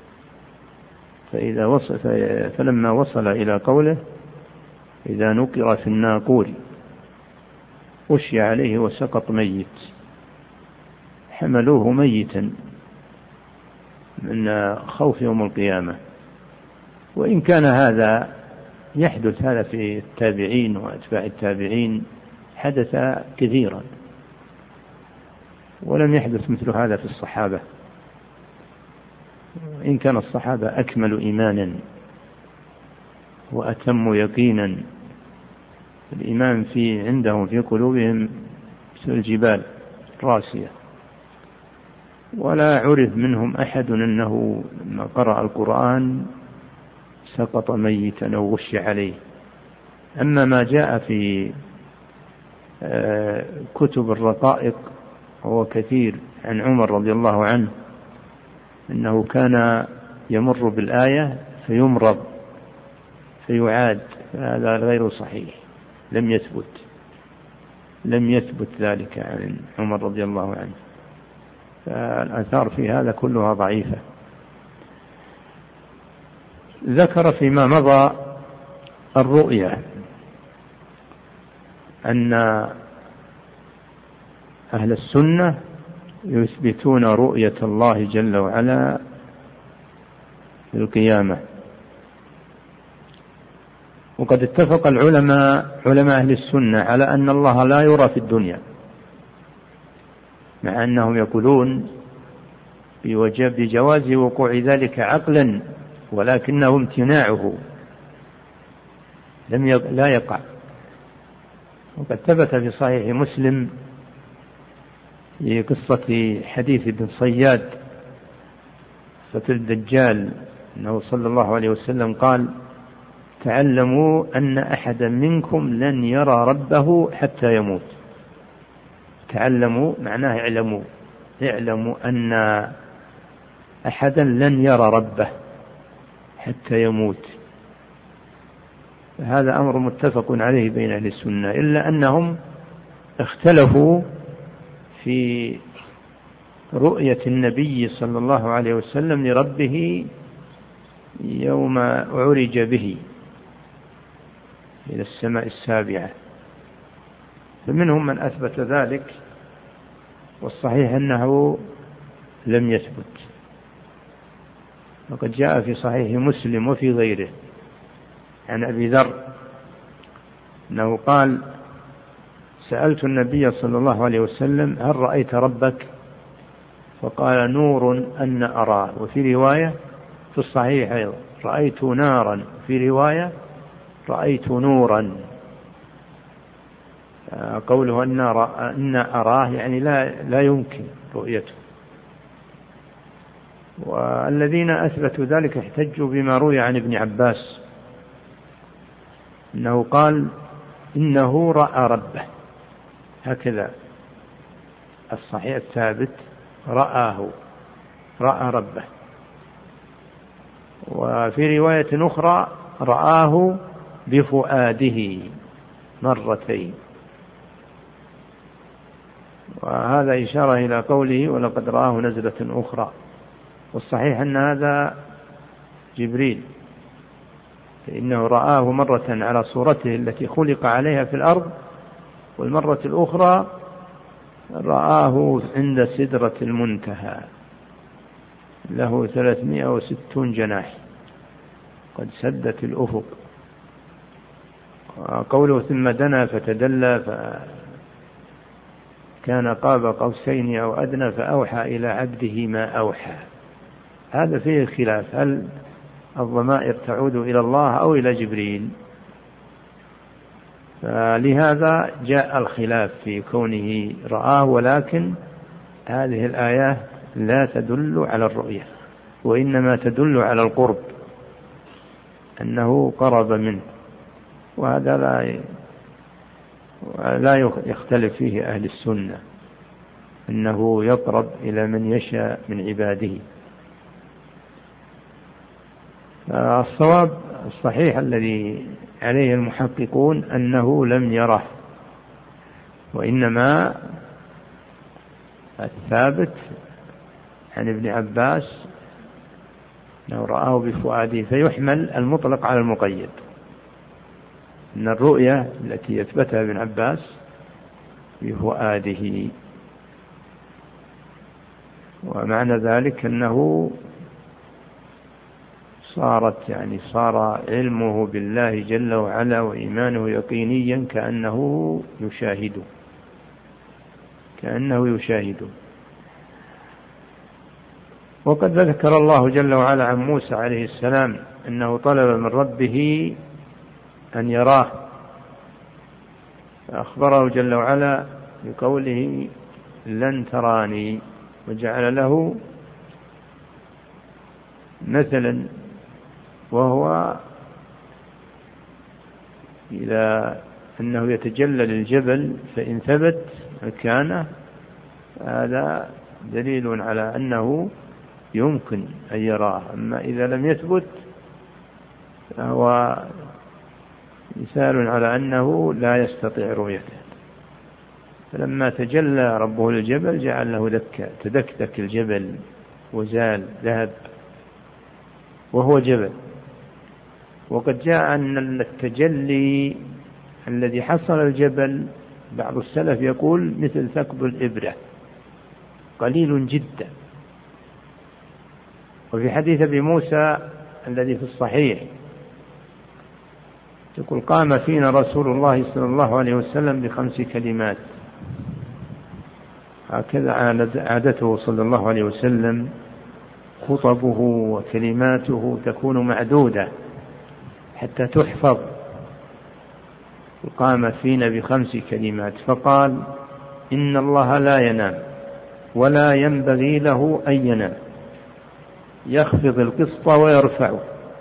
فلما وصل إلى قوله: إذا نقر في الناقور غشي عليه وسقط ميت، حملوه ميتا من خوف يوم القيامة. وإن كان هذا يحدث هذا في التابعين وأتباع التابعين، حدث كثيرا، ولم يحدث مثل هذا في الصحابة، إن كان الصحابة أكمل إيمانا وأتم يقينا. الإيمان عندهم في قلوبهم مثل الجبال راسية، ولا عرف منهم أحد أنه لما قرأ القرآن سقط ميتا أو غش عليه. أما ما جاء في كتب الرقائق هو كثير عن عمر رضي الله عنه أنه كان يمر بالآية فيمرض فيعاد، هذا غير صحيح، لم يثبت ذلك عن عمر رضي الله عنه، فالآثار في هذا كلها ضعيفة. ذكر فيما مضى الرؤيا أن أهل السنة يثبتون رؤية الله جل وعلا في القيامة، وقد اتفق علماء أهل السنة على أن الله لا يرى في الدنيا، مع أنهم يقولون بجواز وقوع ذلك عقلا، ولكنه امتناعه لا يقع. وقد ثبت في صحيح مسلم في قصة حديث ابن صياد فتى الدجال أنه صلى الله عليه وسلم قال: تعلموا أن أحدا منكم لن يرى ربه حتى يموت. تعلموا معناه اعلموا أن أحدا لن يرى ربه حتى يموت. هذا أمر متفق عليه بين أهل السنة، إلا أنهم اختلفوا في رؤية النبي صلى الله عليه وسلم لربه يوم عرج به إلى السماء السابعة، فمنهم من أثبت ذلك، والصحيح أنه لم يثبت. وقد جاء في صحيح مسلم وفي غيره عن أبي ذر أنه قال: سألت النبي صلى الله عليه وسلم: هل رأيت ربك؟ فقال: نور أن أراه. وفي رواية في الصحيح أيضا: رأيت نارا. في رواية: رأيت نورا. قوله أن أراه يعني لا يمكن رؤيته. والذين أثبتوا ذلك احتجوا بما روي عن ابن عباس أنه قال: إنه رأى ربه، هكذا الصحيح الثابت، رأى ربه. وفي رواية أخرى: رآه بفؤاده مرتين. وهذا إشارة إلى قوله: ولقد رآه نزلة أخرى. والصحيح أن هذا جبريل، فإنه رآه مرة على صورته التي خلق عليها في الأرض، والمرة الأخرى رآه عند سدرة المنتهى، له 360 جناح قد سدت الأفق. قوله: ثم دنا فتدلى فكان قاب قوسين أو أدنى فأوحى إلى عبده ما أوحى. هذا فيه خلاف، هل الضمائر تعود إلى الله أو إلى جبريل؟ فلهذا جاء الخلاف في كونه رآه، ولكن هذه الآيات لا تدل على الرؤية، وإنما تدل على القرب، أنه قرب منه، وهذا لا يختلف فيه أهل السنة، أنه يقرب إلى من يشاء من عباده. الصواب الصحيح الذي عليه المحققون أنه لم يره، وإنما الثابت عن ابن عباس أنه رآه بفؤاده، فيحمل المطلق على المقيد، أن الرؤية التي يثبتها ابن عباس بفؤاده. ومعنى ذلك أنه صار علمه بالله جل وعلا وإيمانه يقينيا كأنه يشاهده. وقد ذكر الله جل وعلا عن موسى عليه السلام أنه طلب من ربه أن يراه، فأخبره جل وعلا بقوله لن تراني، وجعل له مثلا، وهو إلى أنه يتجلى للجبل فإن ثبت مكانه هذا دليل على أنه يمكن أن يراه، أما إذا لم يثبت فهو مثال على أنه لا يستطيع رؤيته. فلما تجلى ربه للجبل جعل له دكة، تدكدك الجبل وزال ذهب وهو جبل. وقد جاء أن التجلي الذي حصل الجبل بعض السلف يقول مثل ثقب الإبرة، قليل جدا. وفي حديث أبي موسى الذي في الصحيح يقول قام فينا رسول الله صلى الله عليه وسلم ب5 كلمات، هكذا عادته صلى الله عليه وسلم، خطبه وكلماته تكون معدودة حتى تحفظ. قام فينا ب5 كلمات فقال إن الله لا ينام ولا ينبغي له أن ينام، يخفض القسط ويرفعه،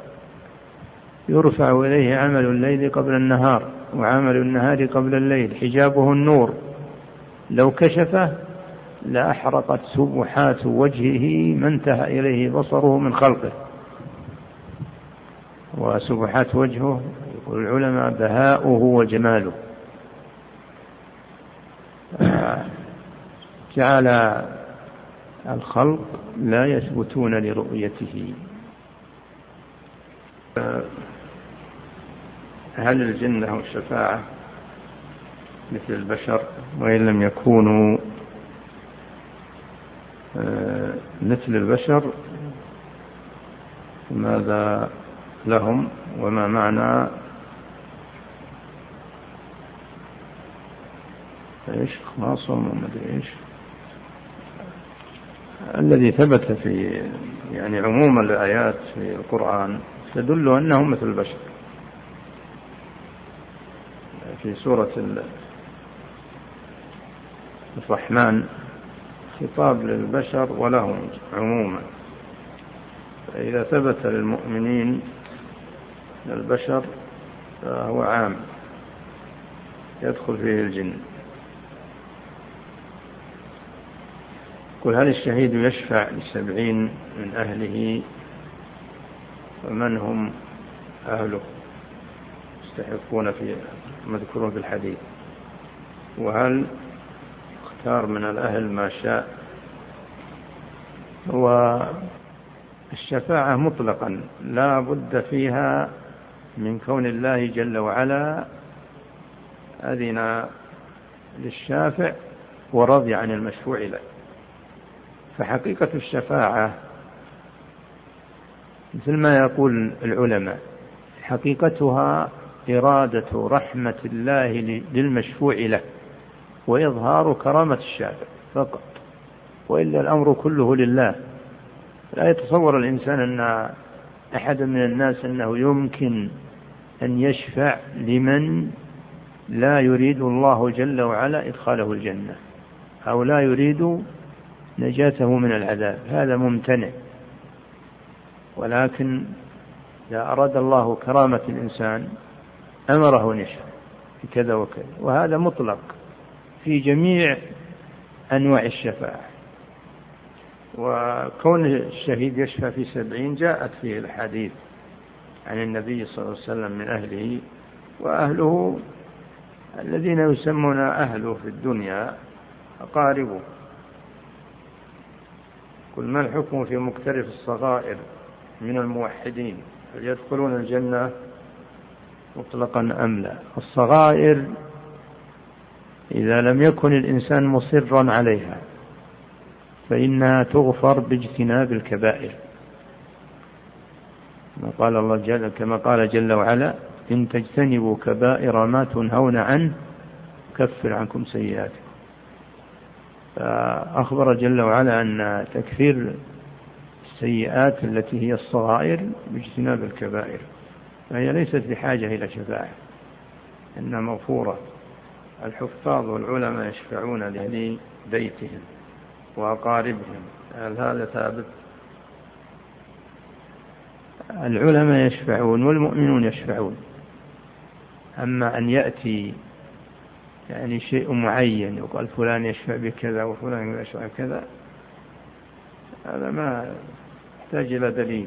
يرفع إليه عمل الليل قبل النهار وعمل النهار قبل الليل، حجابه النور، لو كشفه لأحرقت سبحات وجهه ما انتهى إليه بصره من خلقه. وسبحات وجهه يقول العلماء بهاؤه وجماله. جعل الخلق لا يثبتون لرؤيته. هل الجن لهم الشفاعة مثل البشر؟ وإن لم يكونوا مثل البشر ماذا لهم وما معنى ايش خلاصهم ومدري ايش الذي ثبت في يعني عموم الآيات في القرآن تدل أنهم مثل البشر. في سورة الرحمن خطاب للبشر ولهم عموما، فإذا ثبت للمؤمنين البشر فهو عام يدخل فيه الجن. قل هل الشهيد يشفع ل70 من أهله ومن هم أهله يستحقون في مذكورون في الحديث، وهل اختار من الأهل ما شاء؟ والشفاعة مطلقا لا بد فيها من كون الله جل وعلا أذن للشافع ورضي عن المشفوع له. فحقيقة الشفاعة مثل ما يقول العلماء حقيقتها إرادة رحمة الله للمشفوع له وإظهار كرامة الشافع فقط، وإلا الأمر كله لله. لا يتصور الإنسان أن أحد من الناس أنه يمكن أن يشفع لمن لا يريد الله جل وعلا إدخاله الجنة أو لا يريد نجاته من العذاب، هذا ممتنع. ولكن إذا أراد الله كرامة الإنسان أمره أن يشفع كذا وكذا، وهذا مطلق في جميع أنواع الشفاعة. وكون الشهيد يشفع في 70 جاءت فيه الحديث عن النبي صلى الله عليه وسلم من أهله، وأهله الذين يسمون أهله في الدنيا أقاربه. قل ما الحكم في مقترف الصغائر من الموحدين هل يدخلون الجنة مطلقا أم لا؟ الصغائر إذا لم يكن الإنسان مصرا عليها فإنها تغفر باجتناب الكبائر، كما قال جل وعلا إن تجتنبوا كبائر ما تنهون عنه كفر عنكم سيئاتكم. فأخبر جل وعلا أن تكفير السيئات التي هي الصغائر باجتناب الكبائر، فهي ليست بحاجة إلى شفاعة، إنها مغفورة. الحفاظ والعلماء يشفعون لأهل بيتهم وأقاربهم، هل هذا ثابت؟ العلماء يشفعون والمؤمنون يشفعون، أما أن يأتي يعني شيء معين يقال فلان يشفع بكذا وفلان يشفع بكذا، هذا ما يحتاج إلى دليل.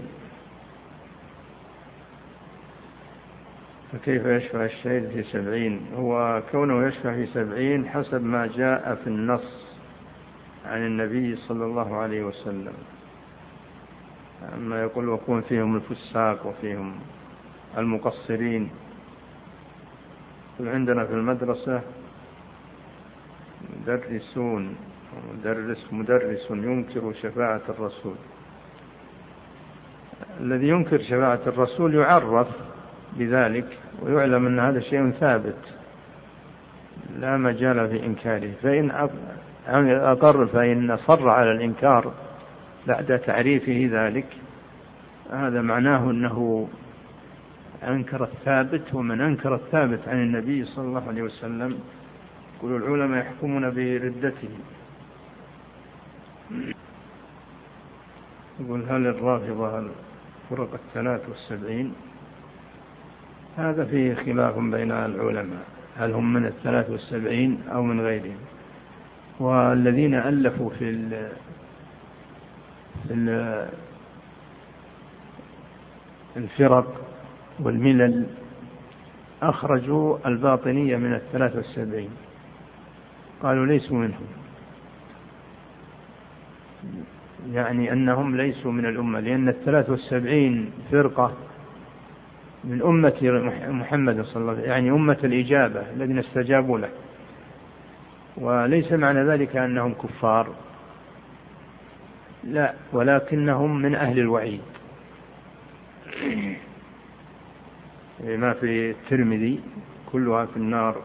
فكيف يشفع الشهيد في 70؟ هو كونه يشفع في 70 حسب ما جاء في النص عن النبي صلى الله عليه وسلم. أما يقول وكون فيهم الفساق وفيهم المقصرين. عندنا في المدرسة مدرس ينكر شفاعة الرسول. الذي ينكر شفاعة الرسول يعرف بذلك ويعلم أن هذا شيء ثابت لا مجال في إنكاره، فإن أقر فإن صر على الإنكار بعد تعريفه ذلك، هذا معناه أنه أنكر الثابت. ومن أنكر الثابت عن النبي صلى الله عليه وسلم يقول العلماء يحكمون بردته. يقول هل الرافضة الفرق 73؟ هذا فيه خلاف بين العلماء، هل هم من 73 أو من غيرهم. والذين ألفوا في الفرق والملل أخرجوا الباطنية من 73، قالوا ليسوا منهم، يعني أنهم ليسوا من الأمة، لأن 73 فرقة من أمة محمد صلى الله عليه وسلم، يعني أمة الإجابة الذين استجابوا له، وليس معنى ذلك أنهم كفار، لا، ولكنهم من أهل الوعيد ما في الترمذي كلها في النار.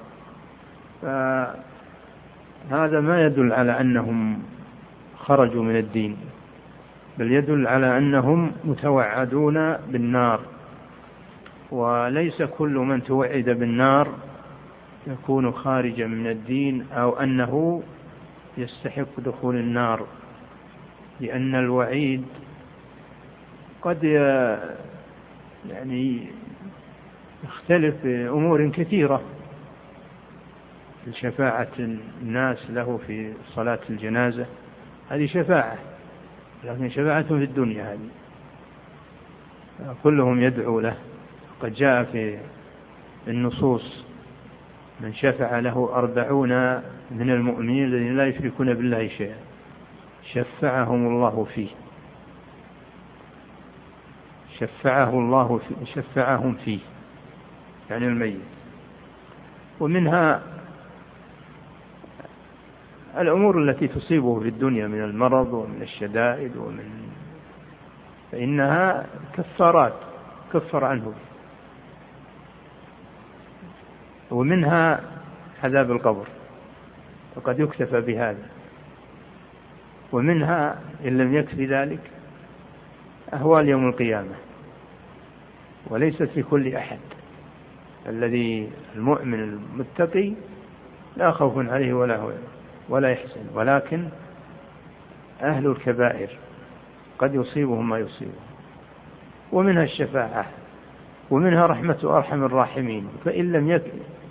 فهذا ما يدل على أنهم خرجوا من الدين، بل يدل على أنهم متوعدون بالنار، وليس كل من توعد بالنار يكون خارجا من الدين أو أنه يستحق دخول النار، لأن الوعيد قد يعني يختلف في أمور كثيرة، في شفاعة الناس له في صلاة الجنازة، هذه شفاعة، لكن شفاعة في الدنيا هذه كلهم يدعو له. قد جاء في النصوص من شفع له 40 من المؤمنين الذين لا يشركون بالله شيئا شفعهم الله فيه، شفعهم فيه يعني الميت. ومنها الأمور التي تصيبه في الدنيا من المرض ومن الشدائد فإنها كفارات كفر عنه. ومنها عذاب القبر وقد يكتفى بهذا. ومنها إن لم يكفي ذلك أهوال يوم القيامة، وليست في كل أحد. الذي المؤمن المتقي لا خوف عليه ولا يحزن، ولكن أهل الكبائر قد يصيبهم ما يصيبهم. ومنها الشفاعة، ومنها رحمة أرحم الراحمين، فإن لم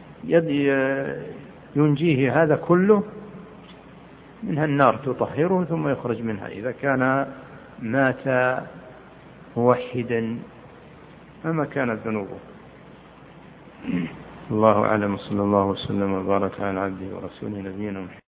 ينجيه هذا كله منها النار تطهره ثم يخرج منها إذا كان مات موحدا أما كانت ذنوبه. الله أعلم، صلى الله وسلم وبارك على عبده ورسوله نبينا محمد.